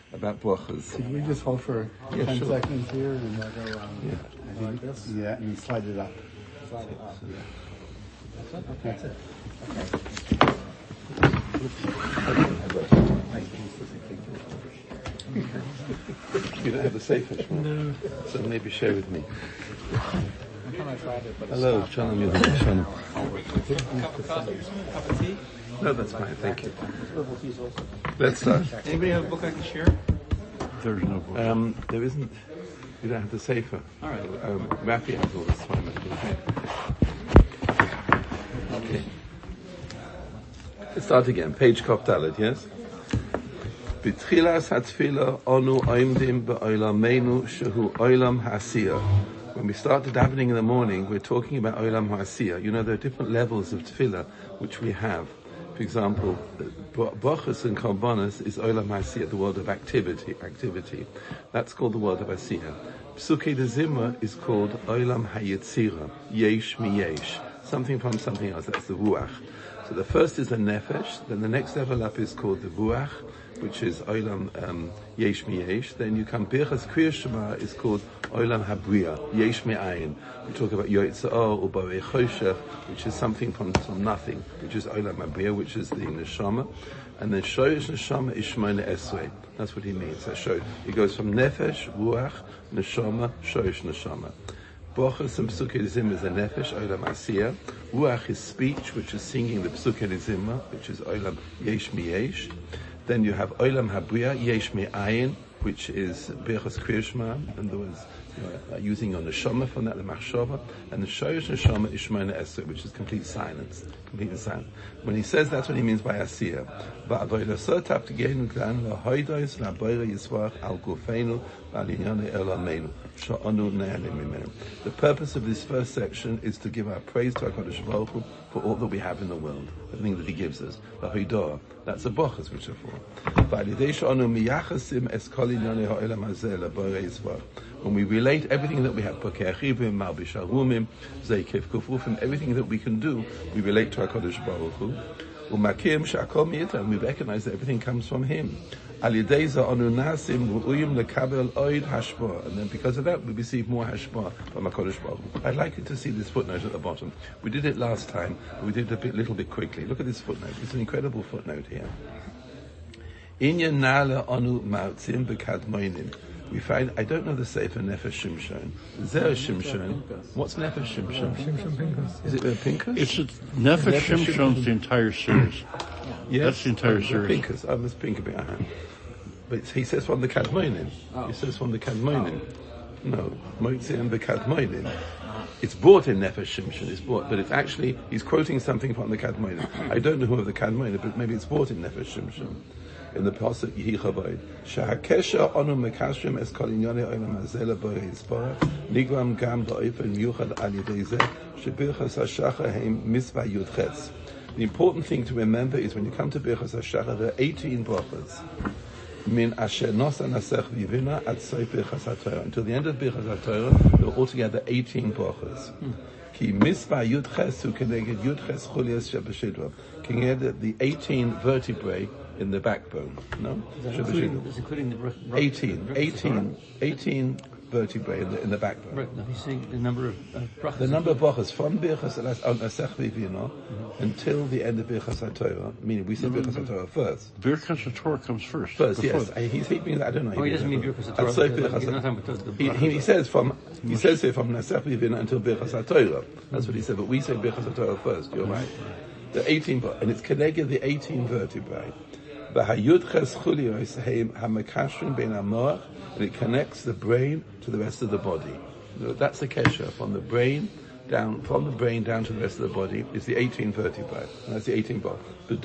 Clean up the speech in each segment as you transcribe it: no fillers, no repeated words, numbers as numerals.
about brachas. Could we just hold for 10 seconds here and go like this? Yeah, and slide it up. Slide it up, yeah. That's it. Okay. You don't have the safe fish? No. So maybe share with me. Hello, Shalom. Shalom. Cup of tea? No, that's fine. Thank you. Let's start. Anybody have a book I can share? There's no book. There isn't. You don't have the safer. All right. Rafi has all this time. Okay. Let's start again. Page Kop Dalet, yes? B'tchilas hatfila onu oimdim be'olamenu shehu olam ha'asiyah. When we start the davening in the morning, we're talking about olam ha'asiyah. You know, there are different levels of tefillah which we have. For example, brachos and korbanos is olam ha'asiyah, the world of activity. That's called the world of asiyah. Psukei de Zimra is called olam hayetzira, yesh mi yesh, something from something else. That's the ruach. So the first is the nefesh. Then the next level up is called the ruach, which is olam yesh mi yesh. Then you come birchas kriyas shema is called olam habriya, yesh mi ayin. We talk about yotzar or barei choshech, which is something from nothing, which is olam habriya, which is the neshama. And then shoyish neshama is shmona esrei. That's what he means. That shows it goes from nefesh, ruach, neshama, shoyish neshama. Brachos and Psukei Zimra is the nefesh, olam asiyah. Ruach is speech, which is singing the Psukei Zimra, which is olam yesh mi yesh. Then you have olam habriya, yesh mi ayin, which is birchas kriyas shema, in other words, using your neshama from that, the machshava, and the shoyish neshama is shmona esrei, which is complete silence, completely silent. When he says that's what he means by asiyah. The purpose of this first section is to give our praise to HaKadosh Baruch Hu for all that we have in the world, everything that He gives us. That's the brachas which are for. When we relate everything that we have, everything that we can do, we relate to HaKadosh Baruch Hu. And we recognize that everything comes from Him. And then because of that, we receive more hashpah from HaKadosh Baruch Hu. I'd like you to see this footnote at the bottom. We did it last time, but we did it a little bit quickly. Look at this footnote. It's an incredible footnote here. We find, I don't know the Sefer Nefesh Shimshon. Zer Shimshon. What's Nefesh Shimshon? Shimshon Pinchas. Is it Pinchas? It's Nefesh Shimshon's the entire series. Yes, that's the entire series. Pinchas. Oh, that's Pinchas. But he says from the Kadmonim. He says from the Kadmonim. No, Moitziim B'Kadmonim. It's bought in Nefesh Shimshon. It's bought, but it's actually he's quoting something from the Kadmonim. I don't know who of the Kadmonim, but maybe it's bought in Nefesh Shimshon. In the pasuk Yehi Chavod, Shahakesha Onu Mekashrim Es Kol Inyonei Olam Hazeh Leborei Yisparach Nigram Gam Ba'ofen Miyuchad Al Yedei Zeh Shebirchas HaShachar Heim Mitzvah Yud Ches. The important thing to remember is when you come to Birchas HaShachar, there are 18 brachas. Min Asher Nosa Nasech Vivina Ad Soif Birchas HaTorah. Until the end of Birchas HaTorah, there are altogether 18 brachas. Ki Mitzvah Yud Ches Hu Keneged Yud Ches Chulias Shebeshidra. The 18 vertebrae in the backbone, no? Including the 18 vertebrae in the backbone. Right, now he's saying the number of brachas. The number of brachas from Birchas Nasech Vivina until the end of Birchas HaTorah, meaning we say Birchas HaTorah first. Birchas HaTorah comes first. First, yes. He's means I don't know. Oh, he doesn't mean Birchas HaTorah. He says from Nasech Vivina until Birchas HaTorah. That's what he said, but we say Birchas HaTorah first. You're right. The 18, and it's connected the 18 vertebrae. And it connects the brain to the rest of the body. That's the kesher from the brain down to the rest of the body is the 18 vertebrae. And that's the 18 bar.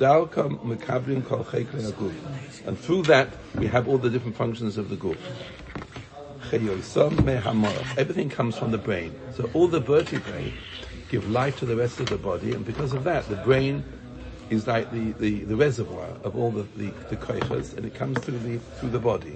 And through that we have all the different functions of the guf. Everything comes from the brain. So all the vertebrae give life to the rest of the body, and because of that, the brain is like the reservoir of all the koichas, and it comes through the body.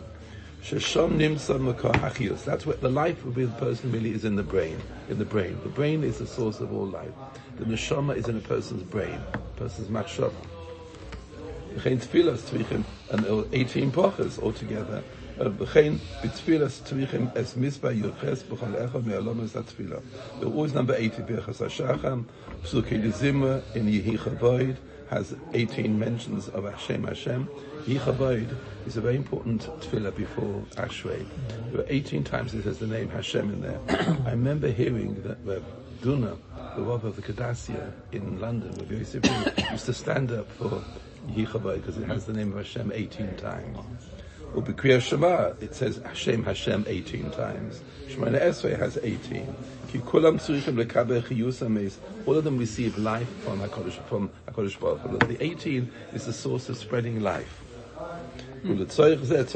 That's what the life of the person really is in the brain. The brain is the source of all life. The neshama is in a person's brain, a person's machshava. V'chein tfilas tzvichim, and there were 18 brachas altogether. V'chein b'tfilas tzvichim es misba yuches b'chol echad me'alomas atfilah. There always number 80 Birchas HaShacham. Psukei Dezimra in Yehi Chavod has 18 mentions of Hashem. Yehi Chavod is a very important tefillah before Ashrei. There were 18 times it has the name Hashem in there. I remember hearing that Duna, the Rav of the Kadassia in London, where Yosef used to stand up for Yehi Chavod because it has the name of Hashem 18 times. Or B'Kriyas Shema, it says Hashem 18 times. Shemona Esrei has 18. Ki kulam tzurichim lekabel chiyus hameis. All of them receive life from HaKadosh Baruch Hu. The 18 is the source of spreading life. And also,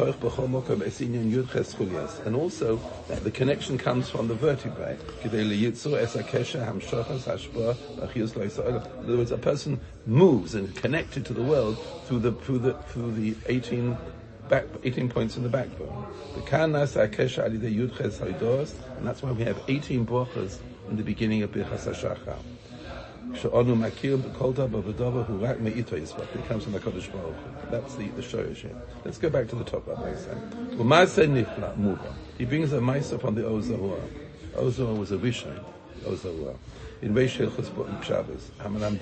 the connection comes from the vertebrae. In other words, a person moves and is connected to the world through the 18 points in the backbone. And that's why we have 18 brachas in the beginning of Birchas HaShachar. It comes from the Kodesh Baruch Hu. That's the shoyish here. Let's go back to the top of it. He brings a maisa from the Ozahua. Ozahua was a Rishon. Ozahua. In Reish Hilchos Shabbos.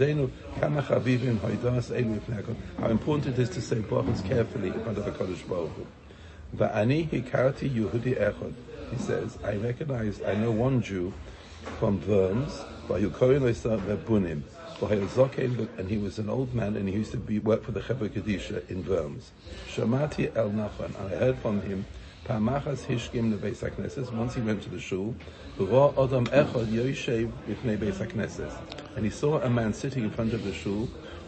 How important it is to say brachas carefully in front of the Kodesh Baruch Hu. He says, I know one Jew from Worms, and he was an old man, and he used to work for the Chevra Kedisha in Worms. Shamati El Nachman, I heard from him. Once he went to the shul, and he saw a man sitting in front of the shul,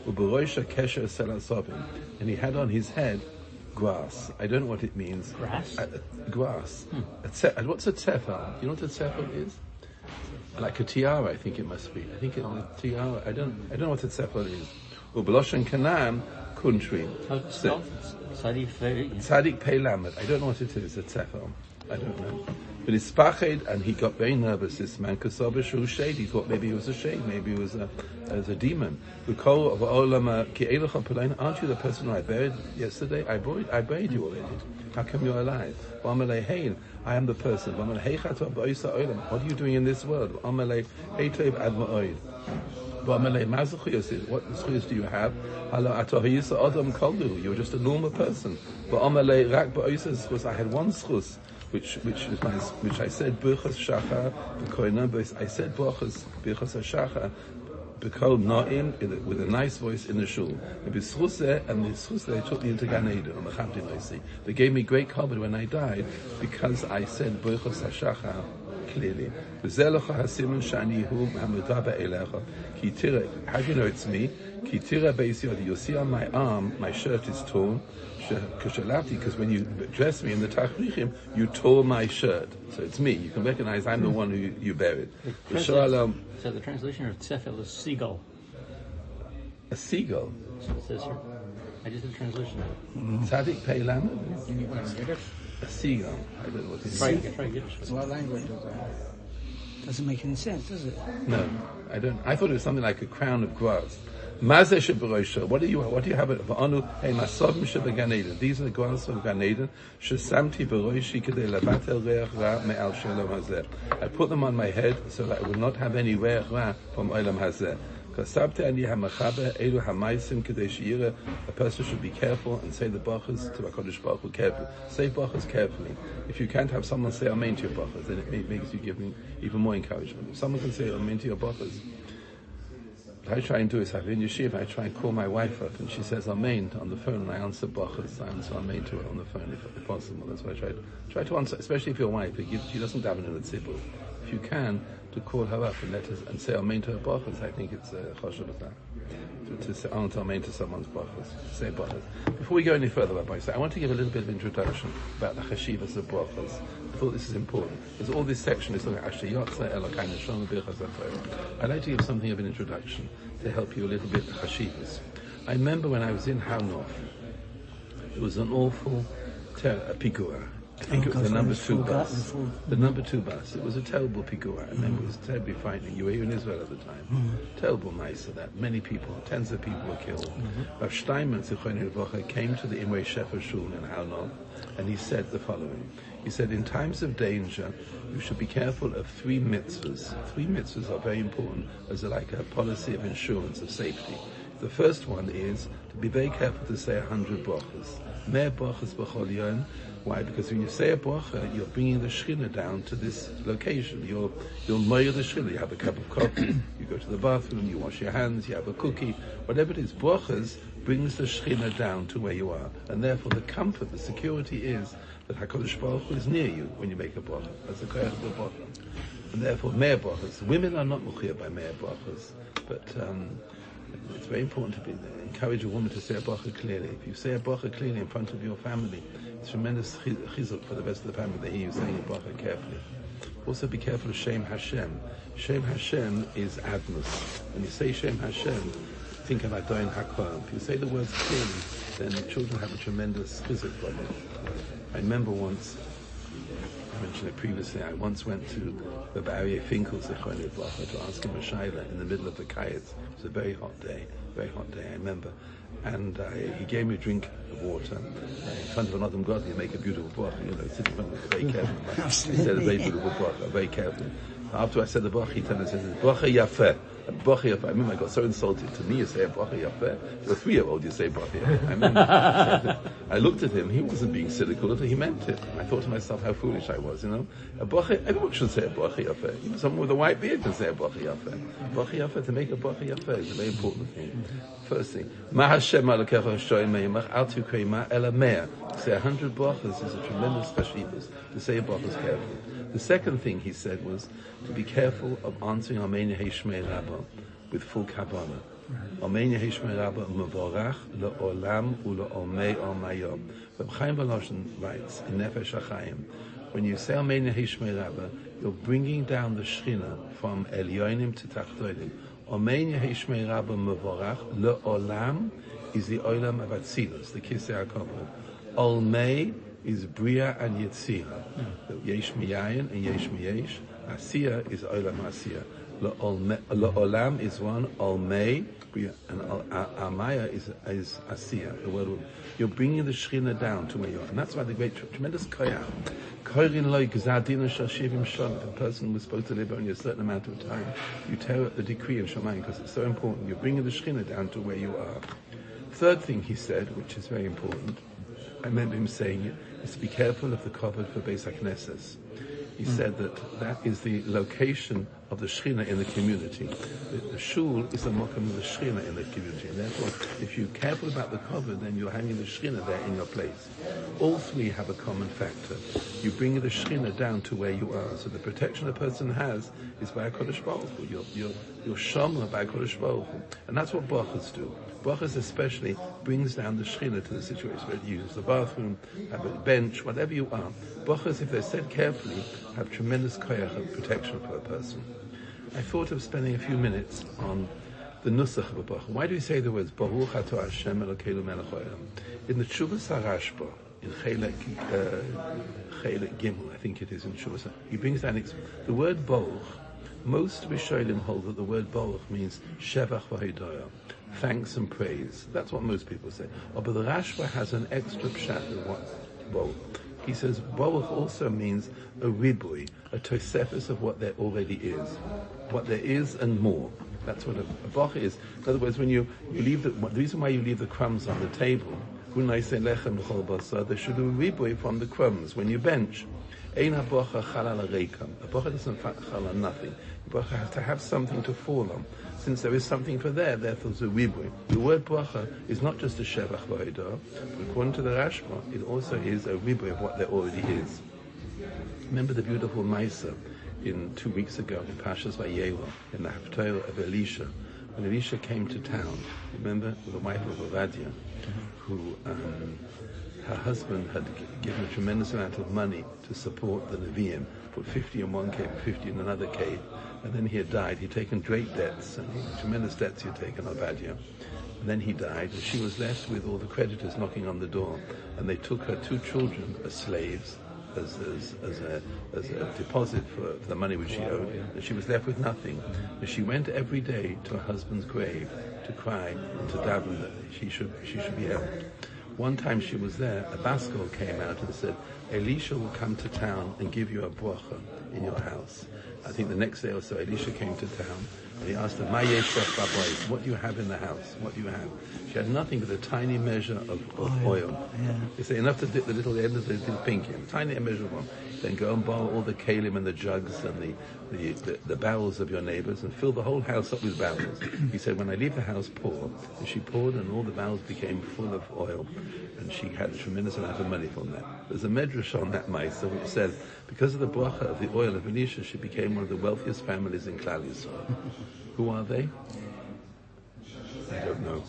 and he had on his head grass. I don't know what it means. Grass? Grass. What's a tefah? You know what a tefah is? Like a tiara, I think it must be. I think it's a tiara. I don't know what a tefah is. Ubeloshen Kanam, country. How it's spelled? Tzadik Pei Lamed. I don't know what it is, a tefah. I don't know. But it's spached, and he got very nervous, this man, because he shade. He thought maybe he was a shade, maybe he was a demon. Aren't you the person who I buried yesterday? I buried you already. How come you're alive? I am the person. What are you doing in this world? What schuyas do you have? You're just a normal person. I had one schus, which I said Birchas Shachar, I said Birchas Shachar, with a nice voice in the shul. And the schus they took me into Gan Eden. They gave me great comfort when I died because I said Birchas Shachar clearly. How do you know it's me? You see on my arm, my shirt is torn. Because when you dress me in the Tachrichim, you tore my shirt. So it's me. You can recognize I'm the one who you buried. So the translation of Tzefel is seagull. A seagull? That's what it says here. I just did the translation. Tzadik Pei Lamed? A seagull. I don't know what it is. Try Yiddish. What language is that? Doesn't make any sense, does it? No, I don't. I thought it was something like a crown of grass. What do you have? These are the grass of Gan Eden. I put them on my head so that I would not have any reach ra from Olam Hazeh. A person should be careful and say the brachas to HaKadosh Baruch Hu carefully. Say brachas carefully. If you can't have someone say amen to your brachas, then it makes you give me even more encouragement. If someone can say amen to your brachas, what I try and do is, in yeshiva, I try and call my wife up, and she says amen on the phone, and I answer brachas. I answer amen to her on the phone if possible. That's what I try to answer, especially if your wife, she doesn't daven in the tzibur. If you can, to call her up and say amen to her brachas, I think it's choshev to say amen to someone's brachas, to say brachas. Before we go any further, Rabbi, I want to give a little bit of introduction about the chashivas of brachas. I thought this is important, because all this section is talking about Asher Yotzei Elokai Neshama Birchas HaTorah. I'd like to give something of an introduction to help you a little bit with chashivas. I remember when I was in Har Nof, it was an awful pikua think it was the number 2 bus. The number 2 bus. It was a terrible pigura. I remember it was terribly frightening. You were in Israel at the time. Terrible mice of that. Many people, tens of people were killed. Rav Steinman, Zichrono Livracha, came to the Imre Shefer Shul in Halno, and he said the following. He said, in times of danger, you should be careful of 3 mitzvahs. 3 mitzvahs are very important as like a policy of insurance, of safety. The first one is to be very careful to say 100 brachas. Mehr brachas b'chol yom. Why? Because when you say a bracha, you're bringing the Shekhinah down to this location. You're moyer the Shekhinah. You have a cup of coffee, you go to the bathroom, you wash your hands, you have a cookie, whatever it is. Brachas brings the Shekhinah down to where you are. And therefore the comfort, the security is that HaKadosh Baruch Hu is near you when you make a bracha. That's the koyach of the bracha. And therefore, mehr brachas. Women are not muchir by mehr brachas, but it's very important to encourage a woman to say a bracha clearly. If you say a bracha clearly in front of your family, it's tremendous chizuk for the rest of the family. They hear you saying a bracha carefully. Also be careful of Shem Hashem. Shem Hashem is adnos. When you say Shem Hashem, think of Adon HaKol. If you say the words clearly, then children have a tremendous chizuk from it. I remember once, I mentioned it previously, I once went to the Aryeh Finkel Zichrono Livracha to ask him a shaila in the middle of the Kietz. It was a very hot day, I remember. And he gave me a drink of water. In front of another God, you make a beautiful bracha, sit in front of it very carefully. He said a very beautiful bracha, very carefully. After I said the bracha, he turned and said, bracha yafeh. Bracha yafeh. I remember I got so insulted. To me, you say a bracha yafeh. To a 3-year-old, you say bracha yafeh. I remember. I looked at him. He wasn't being cynical. He meant it. I thought to myself how foolish I was, A bracha, everyone should say a bracha yafeh. Even someone with a white beard can say a bracha yafeh. Bracha yafeh, to make a bracha yafeh is a very important thing. First thing, Ma Hashem Elokecha Shoyim Meimach Al Tukrei Ma Ela Mea. To say 100 brachas is a tremendous chashivus. To say brachas carefully. The second thing he said was to be careful of answering Amen Yehei Shmei Rabba with full kabbana. Amen Yehei Shmei Rabba Mevorach Le'olam Ule'omei Omayom. Reb Chaim Volozhin writes in Nefesh HaChaim, when you say Amen Yehei Shmei Rabba, you're bringing down the Shekhinah from Elyonim to Tachtonim. Amen Yehei Shmei Rabba Mevorach Le'olam is the Olam of Atzilus, the Kisei HaKavod. Olmei is Bria and Yetzira. Yesh Miyayin and Yesh Miyesh. Asiya is Olam Asiya. Le'olam is one. Olmei, Bria, and Amaya is Asiya. The word you're bringing the Shekhinah down to where you are, and that's why the great tremendous koyach. Korin loy gzadina shashivim shon. If a person was supposed to live only a certain amount of time, you tear up the decree in Shamayim because it's so important. You're bringing the Shekhinah down to where you are. Third thing he said, which is very important, I remember him saying it, is to be careful of the covered for Beis HaKnesses. He said that is the location of the Shekhinah in the community. The shul is the mokum of the Shekhinah in the community. And therefore, if you're careful about the covered, then you're having the Shekhinah there in your place. All 3 have a common factor. You bring the Shekhinah down to where you are. So the protection a person has is by HaKadosh Baruch Hu. You're shomer by HaKadosh Baruch Hu. And that's what brachas do. Brachas especially brings down the Shekhinah to the situation where you use the bathroom, have a bench, whatever you are. Brachas, if they're said carefully, have tremendous koyach of protection for a person. I thought of spending a few minutes on the nusach of a bracha. Why do we say the words Baruch Atah Hashem Elokeinu Melech Haolam? In the Tshuvas HaRashba, in Chelek Gimel, I think it is in Tshuvas, he brings down the word Baruch. Most Rishonim hold that the word Baruch means Shevach v'Hodaya, thanks and praise. That's what most people say. But the Rashba has an extra pshat of what Baruch. He says Baruch also means a ribui, a tosefes of what there already is. What there is and more. That's what a bracha is. In other words, when you leave the reason why you leave the crumbs on the table, there should be a ribui from the crumbs when you bench. Ein ha-bracha chalal reikam. A bracha doesn't chal on nothing. A bracha has to have something to fall on. Since there is something for there, therefore there's a ribui. The word bracha is not just a shevach v'hodah, but according to the Rashba, it also is a ribui of what there already is. Remember the beautiful Maisa in 2 weeks ago in Pashas Vayelech, in the Haftarah of Elisha. When Elisha came to town, remember, the wife of Ovadia, who her husband had given a tremendous amount of money to support the Nevi'im, put 50 in one cave, 50 in another cave, and then he had died. He'd taken great debts, and tremendous debts he had taken, Ovadia. And then he died, and she was left with all the creditors knocking on the door, and they took her 2 children as slaves, a deposit for the money which she owed, and she was left with nothing. And she went every day to her husband's grave to cry and to daven that she should be helped. One time she was there, a Baskol came out and said, Elisha will come to town and give you a bracha in your house. I think the next day or so, Elisha came to town and he asked her, "Ma yesh lech babayis? What do you have in the house? What do you have?" She had nothing but a tiny measure of oil. Yeah. They say enough to dip the little end of the little pinky, a tiny measure of oil. Then go and borrow all the kalim and the jugs and the barrels of your neighbors and fill the whole house up with barrels. He said, when I leave the house, pour. And she poured and all the barrels became full of oil. And she had a tremendous amount of money from that. There's a medrash on that Maisa which said, because of the bracha of the oil of Elisha, she became one of the wealthiest families in Klal Yisrael. Who are they? I don't know.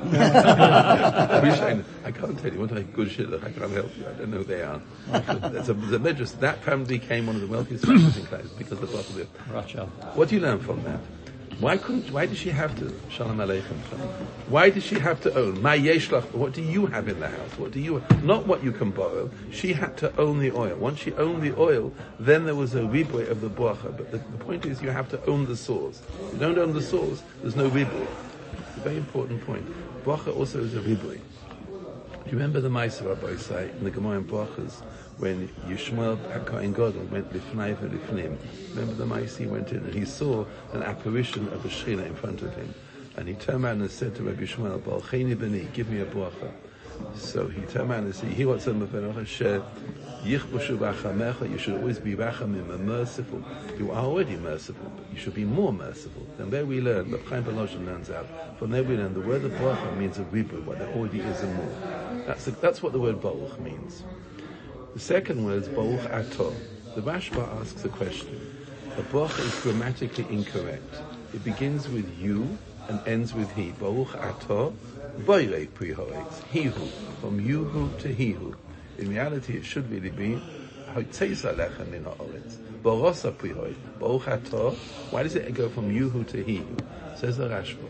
I can't tell you. What a good shidduch. I can't help you. I don't know who they are. There's a medrash. That family became one of the wealthiest families in Klal Yisrael because of the bracha of Rothschild. What do you learn from that? Why did she have to, Shalom Aleichem, why did she have to own? Ma yesh lach, what do you have in the house? What do you, not what you can borrow. She had to own the oil. Once she owned the oil, then there was a riboy of the bracha. But the point is you have to own the source. If you don't own the source, there's no riboy. It's a very important point. Bracha also is a riboy. Do you remember the Ma'aser Rabbi say in the Gemara in Brachas, when Yishmael HaKohen Gadol went lifnai v'lifnim? Remember the Ma'aser, he went in and he saw an apparition of a Shechina in front of him. And he turned around and said to Rabbi Yishmael, Balcheni b'ni, give me a bracha. So he turned around and said, he wants some of it, you should always be rachamim and merciful. You are already merciful, but you should be more merciful. And there we learn, Reb Chaim Beloshen learns out, from there we learn the word of bracha means a ribu, what there already is and more. That's what the word baruch means. The second word is baruch atah. The Rashba asks a question. A bracha is grammatically incorrect. It begins with you and ends with he. Baruch atah, boirei pri haaretz. He who, from you who to he who. In reality, it should really be Hotzeis Alecha min haaretz. Barosa pri haaretz. Baruch atah. Why does it go from you who to he who? Says the Rashba.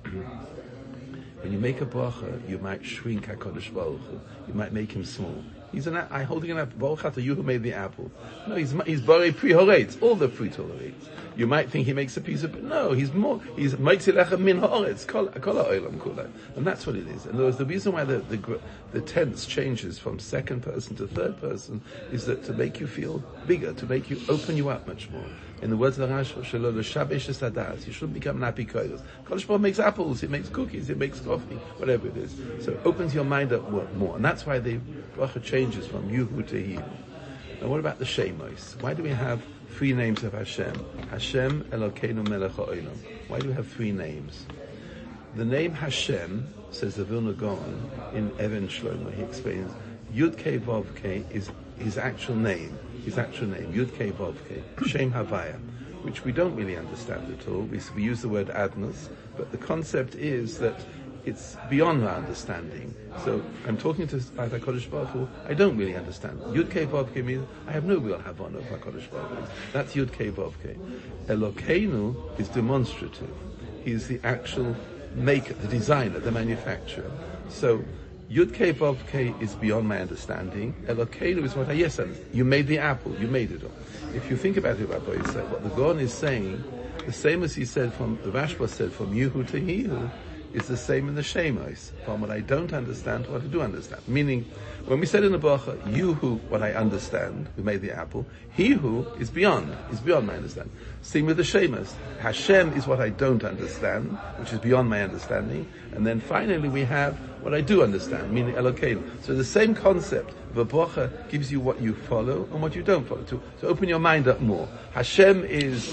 When you make a bracha, you might shrink HaKadosh Baruch Hu. You might make him small. He's holding an apple. Baruch atah, you who made the apple. No, he's borei pri haaretz. All the fruit tolerates. You might think he makes a piece of, no, he's makes it lecha min haaretz, kol ha'olam kulai. And that's what it is. And the reason why the tense changes from second person to third person is that to make you feel bigger, to make you open you up much more. In the words of the Rashba, shelo l'shabesh es hadas, you shouldn't become an apikodos. Kodesh Baruch makes apples, it makes cookies, it makes coffee, whatever it is. So it opens your mind up more. And that's why the bracha changes from Yuhu to He. Now what about the Shemos? Why do we have 3 names of Hashem? Hashem Elokeinu Melech HaOlam. Why do we have 3 names? The name Hashem, says the Vilna Gaon in Even Shlomo, he explains, Yud Kei Vav Kei is his actual name, Yud Kei Vav Kei, Shem Havaya, which we don't really understand at all. We use the word Adnos, but the concept is that it's beyond our understanding. So I'm talking to HaKadosh Baruch Hu, I don't really understand. Yud Kei Vav Kei means I have no real Havana of HaKadosh Baruch Hu. That's Yud Kei Vav Kei. Elokeinu is demonstrative. He's the actual maker, the designer, the manufacturer. So Yud Kei Vav Kei is beyond my understanding. Elokeinu is what I understand. You made the apple, you made it all. If you think about it, Rabbi Yisrael, what the Gaon is saying, the same as he said the Rashba said, from Yuhu to Hihu, is the same in the Shemos. From what I don't understand to what I do understand. Meaning, when we said in the bracha, you who, what I understand, who made the apple, he who is beyond my understanding. Same with the Shemos. Hashem is what I don't understand, which is beyond my understanding. And then finally we have what I do understand, meaning Elokeinu. So the same concept of a bracha gives you what you follow and what you don't follow. To open your mind up more. Hashem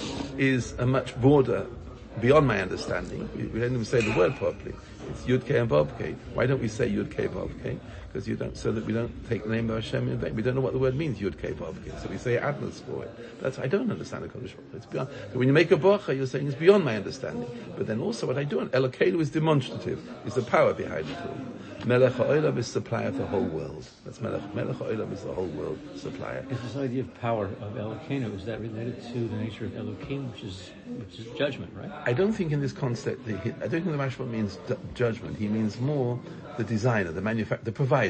is a much broader, beyond my understanding. We don't even say the word properly. It's Yud Kei and Vav Kei. Why don't we say Yud Kei Vav Kei? Because so that we don't take the name of Hashem in vain. We don't know what the word means, Yud Kei Vav Kei. So we say Adnos for it. I don't understand the Kodesh Baruch Hu. It's beyond. So when you make a bracha, you're saying it's beyond my understanding. But then also what I do, Elokeinu is demonstrative, is the power behind it all. Melech HaOlam is supplier of the whole world. That's Melech HaOlam is the whole world supplier. Is this idea of power of Elokeinu, is that related to the nature of Elokeinu, which is judgment, right? I don't think in this concept, I don't think the Rashba means judgment. He means more the designer, the manufacturer, the provider.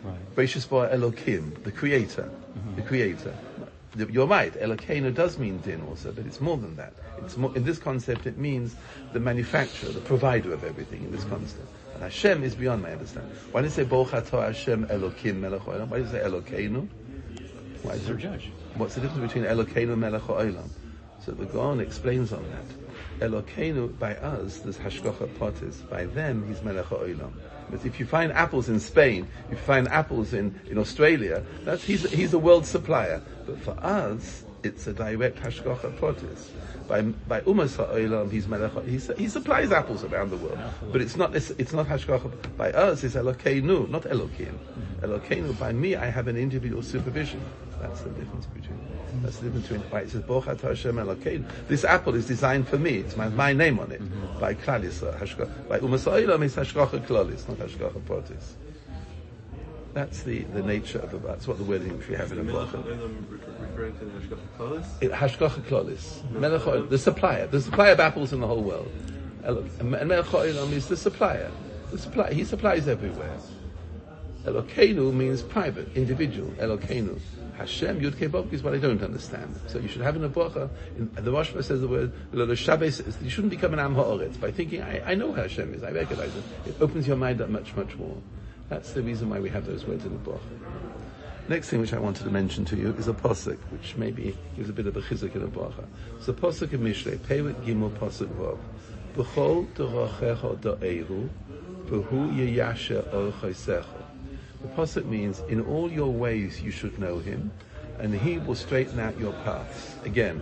Right. Bereishis bara Elokim, the creator. The creator. You're right, Elokeinu does mean din also, but it's more than that. It's more, in this concept it means the manufacturer, the provider of everything in this concept. And Hashem is beyond my understanding. Why do you say Baruch atah Hashem Elokim Melech Ha'olam? Why do you say Elokeinu? Why is it judge? What's the difference between Elokeinu and Melech Ha'olam? So the Gaon explains on that. Elokeinu, by us, there's Hashgacha Pratis. By them, he's Melech Ha'olam. But if you find apples in Spain, if you find apples in Australia, he's a world supplier. But for us, it's a direct Hashgacha Pratis. By Umas Ha'olam, he's Melech Ha'olam. He supplies apples around the world. But it's not Hashgacha. By us, it's Elokeinu, not Elokim. Elokeinu, by me, I have an individual supervision. That's the difference between. That's the difference between. Right, it says Baruch atah Hashem Elokeinu. This apple is designed for me. It's my name on it. By Klal Yisrael, by Umas Ha'olam, it's Hashgacha Klalis, not Hashgacha Pratis. That's the nature of that's what the wording we have in the Bracha. Referring to the Hashgacha Klalis? Hashgacha Klalis. The supplier of apples in the whole world. And Melech Ha'olam is the supplier. He supplies everywhere. Elokeinu means private, individual. Elokeinu. Hashem, Yud Kei Vav, is what I don't understand. So you should have in a bracha, the Rosh Hashanah says the word, you shouldn't become an Am Ha'oretz by thinking, I know who Hashem is, I recognize it. It opens your mind up much, much more. That's the reason why we have those words in the bracha. Next thing which I wanted to mention to you is a posuk, which maybe gives a bit of a chizuk in a bracha. It's a posuk in Mishlei, Perek Gimel Posuk Vav. B'chol dorochecha da'ehu, v'hu yeyasher orcheisecha. The pasuk means, in all your ways you should know him, and he will straighten out your paths. Again,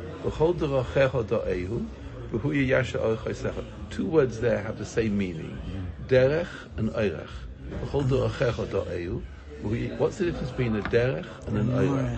two words there have the same meaning. Derech and Oirech. What's the difference between a derech and an Oirech?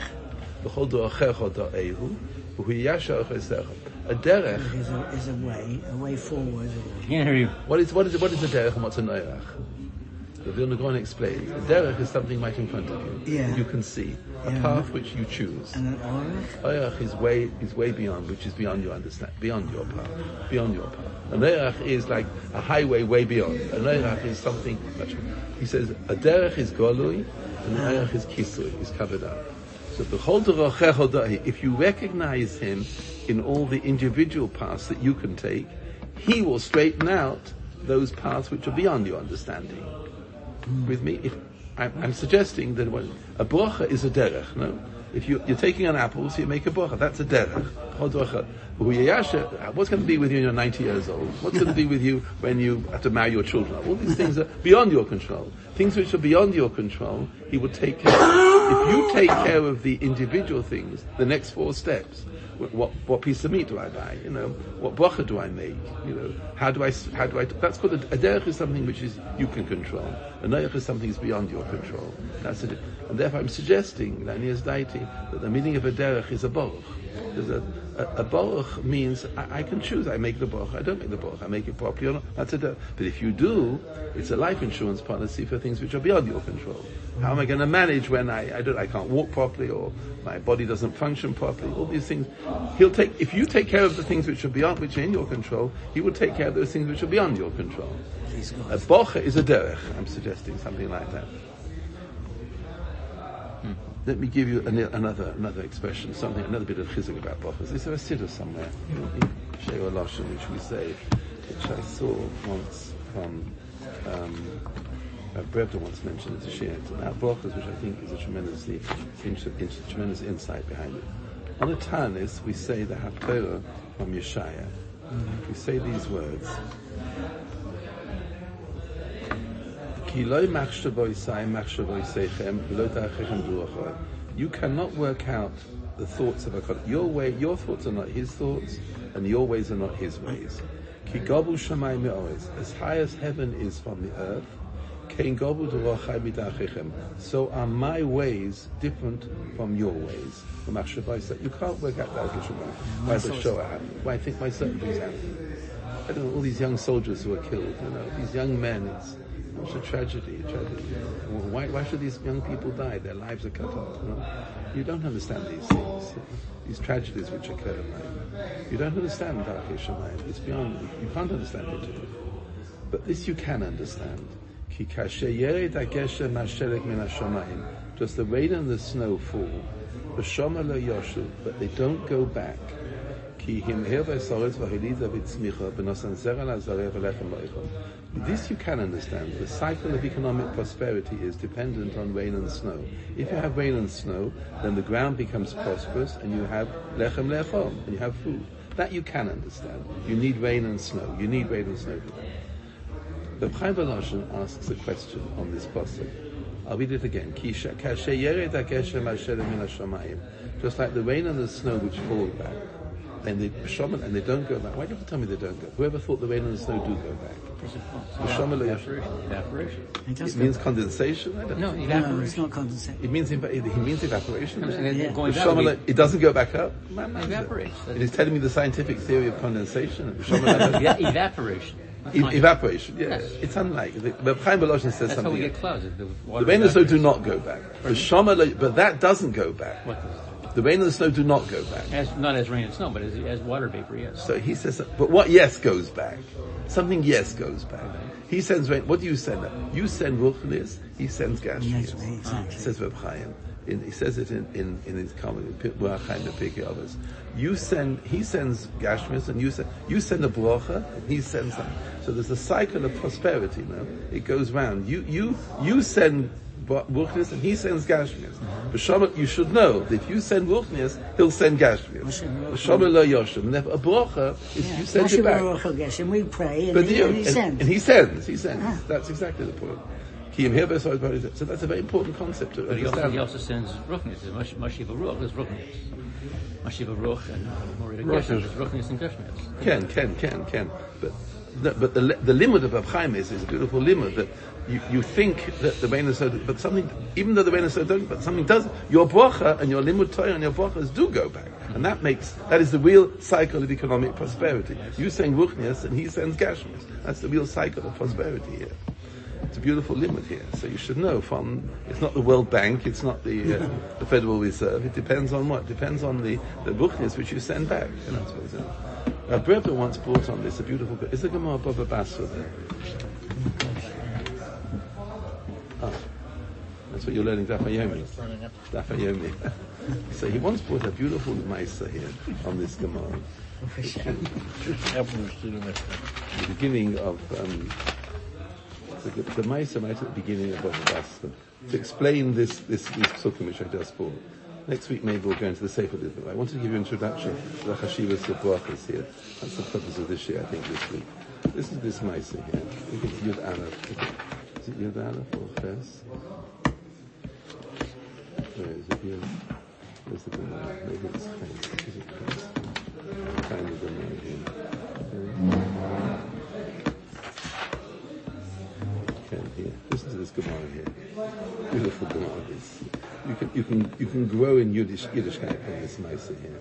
A derech is a way forward. What is a derech and what's an Oirech? The Vilna Gaon explains, a derech is something right in front of you. Yeah. You can see. A path which you choose. And an orach? Orach is way beyond, which is beyond your understanding, beyond your path. Beyond your path. An orach is like a highway way beyond. An orach is something much more. He says, a derech is golui, and an orach is kisui, is covered up. So if you recognize him in all the individual paths that you can take, he will straighten out those paths which are beyond your understanding. With me, if I'm suggesting that a bracha is a derech. No, if you're taking an apple, so you make a bracha. That's a derech. What's going to be with you when you're 90 years old? What's going to be with you when you have to marry your children? All these things are beyond your control. Things which are beyond your control, he will take care of. If you take care of the individual things, the next 4 steps. What piece of meat do I buy? What bracha do I make? How do I? That's called a derech is something which is you can control. A noach is something that's beyond your control. That's it. And therefore, I'm suggesting that the meaning of a derech is a baruch. A baruch means I can choose. I make the baruch. I don't make the baruch. I make it properly or not. That's a derech. But if you do, it's a life insurance policy for things which are beyond your control. How am I going to manage when I can't walk properly or my body doesn't function properly? All these things, if you take care of the things which are in your control, he will take care of those things which are beyond your control. A bocha is a derech. I'm suggesting something like that. Let me give you another expression, another bit of chizuk about bochas. Is there a siddur somewhere? Sheo Lashon, which we say, which I saw once from Brevda once mentioned as a shir about brachas, which I think is a tremendous insight behind it. On the Tanis, we say the Haftorah from Yeshaya. We say these words. You cannot work out the thoughts of a God. Your thoughts are not his thoughts, and your ways are not his ways. As high as heaven is from the earth, so are my ways different from your ways. You can't work out that why the Shoah happened. Why I think why certain things happen. I don't know, all these young soldiers who are killed, these young men, it's a tragedy. Why should these young people die? Their lives are cut off. You don't understand these things, these tragedies which occur. You don't understand Darkei Shamayim. It's beyond. You can't understand it. But this you can understand. Ki kasher yered hageshem mashelek min hashamayim. Just the rain and the snow fall. B'shama lo yoshu, but they don't go back. Ki himher v'esaretz v'hiliza v'tzmicha b'nosan zera lazareh v'lechem lo'ichon. This you can understand. The cycle of economic prosperity is dependent on rain and snow. If you have rain and snow, then the ground becomes prosperous and you have lechem lechom, and you have food. That you can understand. You need rain and snow. You need rain and snow. The Chaim Volozhin asks a question on this pasuk. I'll read it again. Just like the rain and the snow which fall back, and they don't go back. Why do you have to tell me they don't go? Whoever thought the rain and the snow do go back? Evaporation. It means condensation? I don't know. No, it's not condensation. He means evaporation. Going down, It doesn't go back up? evaporates. It is telling me the scientific theory of condensation. Evaporation. Evaporation, yes. Yes. It's unlike. But Chaim Volozhin says That's something. how we get clouds. The rain and the snow do not go back. But that doesn't go back. What does? The rain and the snow do not go back. Not as rain and snow, but as water vapor, yes. So he says, but what yes goes back? Something yes goes back. He sends rain. What do you send? You send ruchnis. He sends gashmias. Yes, exactly. He says Reb Chaim. He says it in his comment. He sends gashmias, and you send a bracha, and he sends something. So there's a cycle of prosperity. Now it goes round. You send ruchnis, and he sends gashmias. B'shamat, you should know that if you send ruchnis, he'll send gashmias. B'shamat lo yoshim. And a bracha is you send it back. And we pray, and But he sends. and he sends. That's exactly the point. So that's a very important concept to But understand. he also sends ruchnis. Mashiva ruch is ruchnis. Mashiva ruch and Morida Geshem is ruchnis and gashmias. Can. But the limit of Reb Chaim is a beautiful limit that you think that the rain is so, but something, even though the rain is so don't, but something does. Your bracha and your limud Torah and your brachas do go back, and that is the real cycle of economic prosperity. You send ruchnias and he sends gashmias. That's the real cycle of prosperity here. It's a beautiful limit here, so you should know it's not the World Bank, it's not the Federal Reserve. It depends on what? It depends on the ruchnias which you send back. Brevda once brought on this a beautiful. Is the Gemara Baba Basra there? That's what you're learning, Daf Yomi. So he once brought a beautiful Maisa here on this Gemara. The beginning of the Maisa right at the beginning of Baba Basra to explain this psukim which I just brought. Next week maybe we'll go into the Sefer Dibur. I wanted to give you an introduction to the Chashivas of Brachas here. That's the purpose of this year, I think, this week. This is this Maisa here. I think it's Yud Aleph. Is it Yud Aleph or Ches? Where is it? Where's the Gemara? Maybe it's Ches. Is it Ches? Find the Gemara here. Okay, here. Listen to this Gemara here. Beautiful Gemara. You can grow in Yiddishkeit on this Maisa here.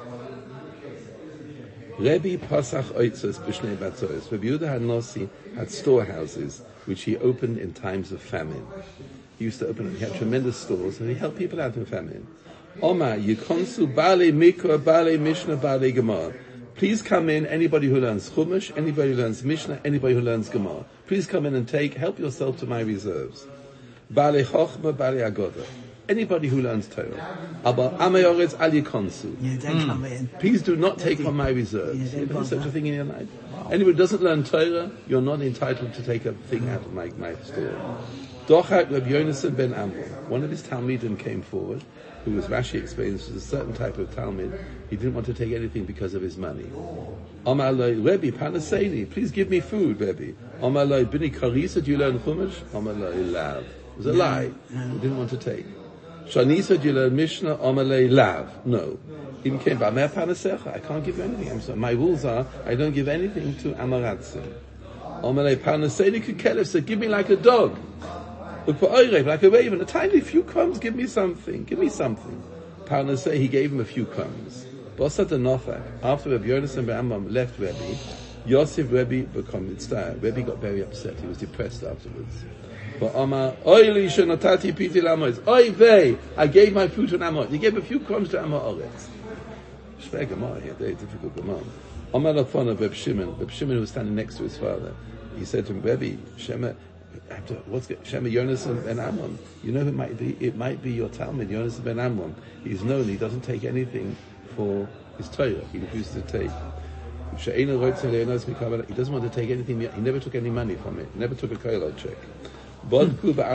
Rebbe Pasach Oitzos B'Shnei Batzoros. Rabbi Yehuda HaNasi had storehouses which he opened in times of famine. He used to open them. He had tremendous stores and he helped people out in famine. Oma Yikonsu Bale Mikra Bale Mishnah Bale Gemara. Please come in, anybody who learns Chumash, anybody who learns Mishnah, anybody who learns Gemara. Please come in and help yourself to my reserves. Bale Chochma Bale Agoda. Anybody who learns Torah. Aber Amayoretz Al Yikonsu. Yeah, don't come in. Please do not take from my reserves. There's such a thing in your life. Anybody who doesn't learn Torah, you're not entitled to take a thing out of my store. Dochat Rabbi Yonasan ben Amram. One of his Talmidim came forward, who was Rashi explains was a certain type of Talmid. He didn't want to take anything because of his money. Amar Loi, Rebbe, Panaseni, please give me food, Rebbe. Amar Loi, Bini Karisa, do you learn Chumash? Amar Loi, Lav. It was a lie. He didn't want to take. Shanisa, do you learn Mishnah? Amar Loi, Lav. No. He came by Mer Panasecha. I can't give you anything. I'm sorry. My rules are, I don't give anything to Amaratzim. Amar Loi, Panaseni Kukelef said, give me like a dog. Like a raven, a tiny few crumbs, give me something. Parnaseh, he gave him a few crumbs. Bosat Nochak, after Rabbi Yonasan ben Amram left Rebbe, Yosef Rebbe became mitzvah. Rebbe got very upset, he was depressed afterwards. But Amar, Oili shenatati piti lamois, Oy vey, I gave my food to an Amor. You gave a few crumbs to Amor Oretz. Shver Gemara here, very difficult Gemara. Amar Lafon of Reb Shimon who was standing next to his father, he said to him, Rebbe, Shema, What's Shema Yonasan ben Amnon? You know who it might be? It might be your Talmud, Yonasan ben Amnon. He's known he doesn't take anything for his Torah. He refuses to take. He doesn't want to take anything. He never took any money from it. He never took a koilot check. He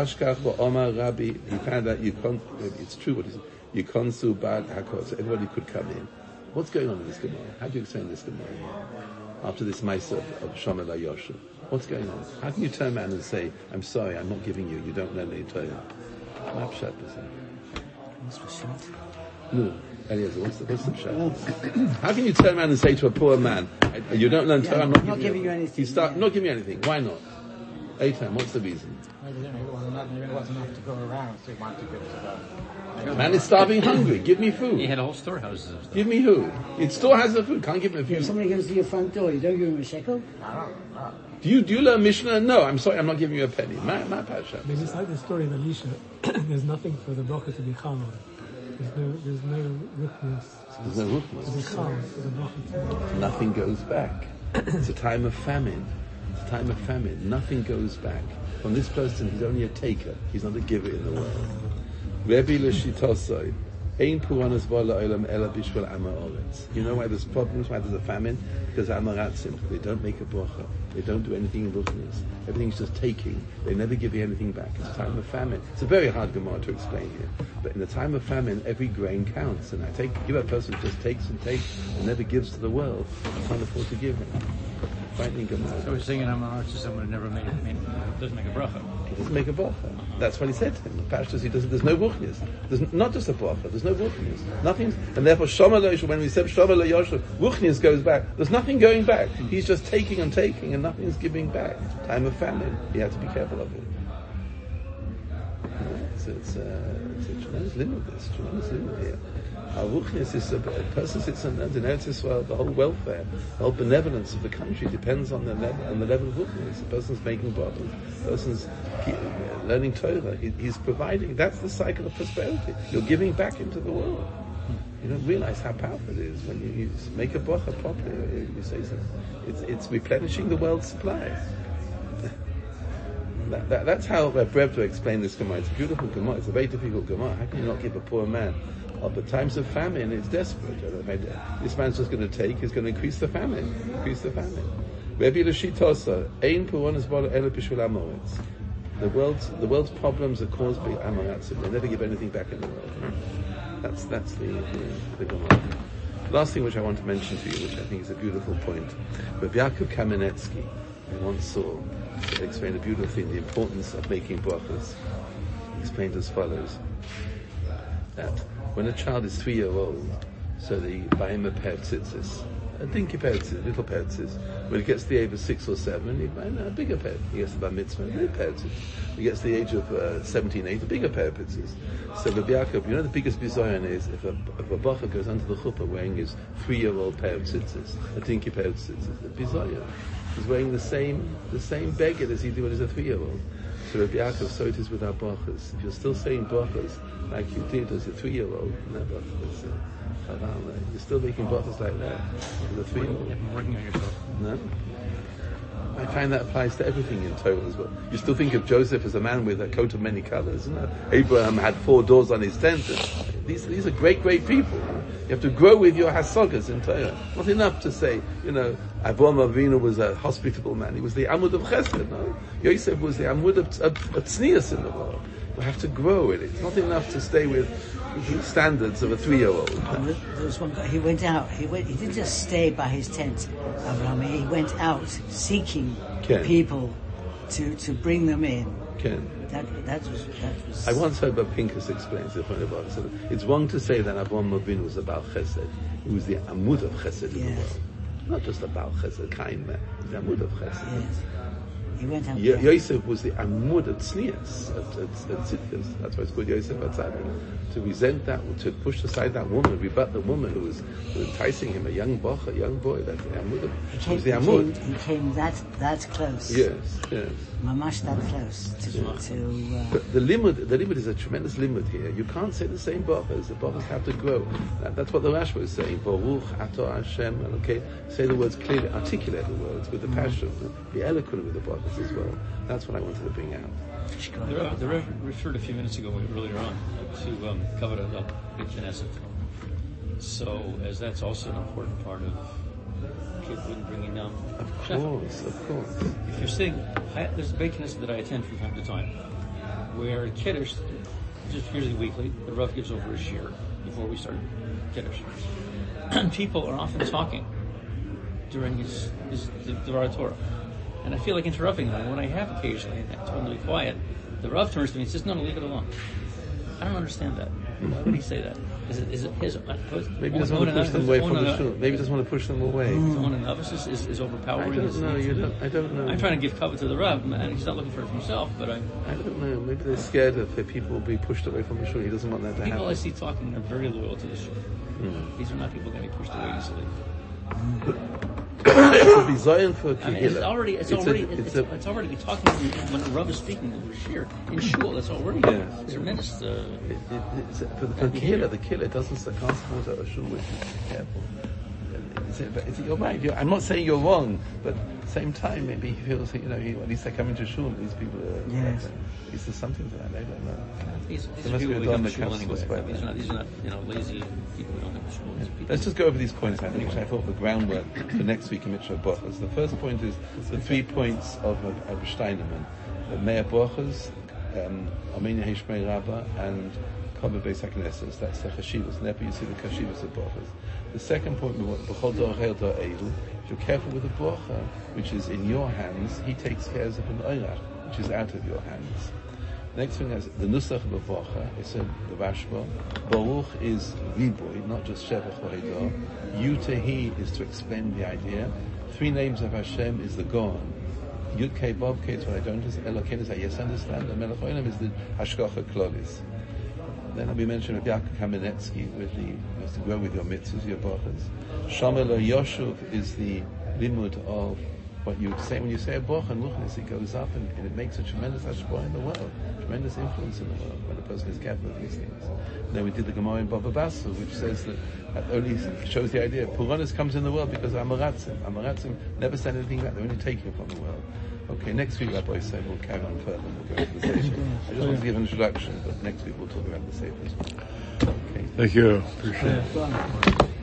found out it's true what he said. You can't sue bad hakot, so everybody could come in. What's going on in this Gemara? How do you explain this Gemara? After this Maisa of Shomer Yosha, what's going on? How can you turn around and say, "I'm sorry, I'm not giving you. You don't learn any Torah"? What's the pshat? No, Eliezer, what's the pshat? How can you turn around and say to a poor man, "You don't learn Torah, I'm not giving you anything"? Not giving you anything. Why not? Eitan, what's the reason? Maybe it wasn't enough to go around, so he wanted to give it to them. Man is starving, hungry. Give me food. He had a whole storehouse of stuff. Give me food. It still has the food. Can't give him a food. If somebody comes to your front door, you don't give him a shekel? No. Do you learn Mishnah? No, I'm sorry, I'm not giving you a penny. My pasha. But just like the story of Elisha, there's nothing for the bracha to be chal on. There's no witness. There's no witness. To be chal for the bracha to be. Nothing goes back. It's a time of famine. It's a time of famine. Nothing goes back. From this person, he's only a taker. He's not a giver in the world. Rebbe l'shitosoi, ein puranas v'la olam ela bishvil ama oretz. You know why there's problems, why there's a famine? Because amaratzim, they don't make a bracha. They don't do anything in ruchnius. Everything's just taking. They never give you anything back. It's a time of famine. It's a very hard Gemara to explain here. But in the time of famine, every grain counts. And give a person who just takes and takes and never gives to the world. I can't afford to give him. Frightening Gemara. So we're saying in Amaratz to someone who never doesn't make a bracha. He doesn't make a bracha. That's what he said to him. The Pashtus, he doesn't. There's no ruchnius. There's not just a bracha. There's no ruchnius. Nothing. And therefore, Shomer Lo Yosha, when we said Shomer Lo Yosha, ruchnius goes back. There's nothing going back. He's just taking and taking, and nothing's giving back. Time of famine. You have to be careful of it. It's a tremendous limit. This tremendous limit here. Our ruchnius is a person sits and learns in Eretz Yisrael. The whole welfare, the whole benevolence of the country depends on the level of ruchnius. The person's making brachos. The person's learning Torah. He's providing. That's the cycle of prosperity. You're giving back into the world. You don't realize how powerful it is when you make a bracha properly. You say something. It's replenishing the world's supply. That's how Rebbe explained this Gemara. It's a beautiful Gemara. It's a very difficult Gemara. How can you not give a poor man? But times of famine, it's desperate. This man's just going to take. He's going to increase the famine. Rebbe l'shitosa ein puronas v'la ela bishvil amoretz. The world's problems are caused by amoratzim. They never give anything back in the world. That's the Gemara. Last thing which I want to mention to you, which I think is a beautiful point. Rabbi Yaakov Kamenetsky, I once saw, explained a beautiful thing, the importance of making brachas. He explained as follows: that when a child is 3 years old, so they buy him a pair of tzitzis, a dinky pair of tzitzis, little pair of tzitzis. When he gets to the age of 6 or 7, he buy a bigger pair. He gets to bar mitzvah, a bigger pair of tzitzis. He gets to the age of 17, 18, a bigger pair of tzitzis. So Rabbi Yaakov, you know the biggest bizoyan is if a bacha goes onto the chuppah wearing his 3-year-old pair of tzitzis, a dinky pair of tzitzis, the bizoyan. He's wearing the same beged as he did when he was a 3-year-old. So Rabbi Yaakov, so it is with our brachas. If you're still saying brachas like you did as a 3-year-old, never. You're still making brachas like that as a 3-year-old. You haven't been working on yourself. No. I find that applies to everything in Torah as well. You still think of Joseph as a man with a coat of many colors, isn't it? Abraham had 4 doors on his tent. These are great people. You have to grow with your hasagas in Torah. Not enough to say, Avraham Avinu was a hospitable man. He was the Amud of Chesed, no? Yosef was the Amud of Tznius in the world. You have to grow in it. It's not enough to stay with standards of a 3-year-old. There was one guy, he went out. He didn't just stay by his tent, Abraham. He went out seeking people to bring them in. That was. I once heard Bob Pincus explains the point about it. So it's wrong to say that Avraham Avinu was about Chesed. He was the Amud of Chesed in the world. Not just about Chesed, kind man. The Amud of Chesed. Yes. He went out. Yosef was the Amud at Tznius, at Tzidkus. That's why it's called Yosef Atzadik. To resent that, to push aside that woman, rebut the woman who was enticing him, a young boy. That's the Amud. He was the Amud. He came that close. Yes. Mamash that close to. But the limud is a tremendous limud here. You can't say the same brachas. The brachas have to grow. That's what the Rashba is saying. Baruch Atah Hashem. Okay, say the words clearly, articulate the words with the passion. Be eloquent with the brachas. brachas as well. That's what I wanted to bring out. The Rev referred a few minutes ago, earlier on, to Kavod Beit Knesset. So, as that's also an important part of Kippur, bringing down. Of course. If you're sitting, there's a Beit Knesset that I attend from time to time, where Kiddush, just usually weekly, the Rav gives over a shir before we start Kiddush. People are often talking during his Devar Torah. And I feel like interrupting them. When I have occasionally, and I told him to be quiet, the Rav turns to me and says, no, leave it alone. I don't understand that. Why would he say that? Is it his... Maybe he doesn't want to push them away from the shul. Maybe he doesn't want to push them away. Someone in Navis is overpowering. I don't know. I'm trying to give cover to the Rav, and he's not looking for it himself, but I don't know. Maybe they're scared of people will be pushed away from the shul. He doesn't want that to happen. People I see talking are very loyal to the shul. These are not people going to be pushed away easily. It's a design for Kehillah. It's already talking when the Rav is speaking over shir in shul. That's already tremendous. For Kehillah, the Kehillah can't support a shul which is careful. You're right. I'm not saying you're wrong, but at the same time, maybe he feels at least they're coming to shul. These people are. Yes. Is there something to that? I don't know. These are people who come to shul anyway. These are not lazy people who don't come to shul. Let's just go over these points, Anthony, which I thought were groundwork for next week in Mitzvah Brachas. The first point is the 3 points of Steinemann: Me'er Brachas, Armenia Hishmei Rabbah, and Kavod Beis HaKnesses. That's the Chashivas. Never you see the Chashivas of Brachas. The second point, B'chol Dorach Eil, if you're careful with the bracha, which is in your hands, he takes care of an oirach, which is out of your hands. Next thing is the nusach of the bracha. It's in the Rashba. Baruch is riboy, not just shevach v'hedor. Yutehi is to explain the idea. 3 names of Hashem is the Gohan. Yud Kei Vav Kei is what I don't understand. Elokein is I yes understand. The Melech Olam is the Hashgacha Klolis. Then we mentioned Yaakov Kamenetsky with the must grow with your mitzvahs, your brachas. Shamel Yoshuv is the limud of what you say when you say a bracha and ruchnis. It goes up and it makes a tremendous hashpah in the world, tremendous influence in the world when a person is careful of these things. And then we did the Gemara in Bava Basra, which says that only shows the idea Puranas comes in the world because Amaratzim. Amaratzim never said anything back; they're only taking from the world. Okay, next week, Rabbi said we'll carry on further. We'll go into the Sefer. I just want to give an introduction, but next week we'll talk about the Sefer as well. Okay. Thank you. Appreciate it.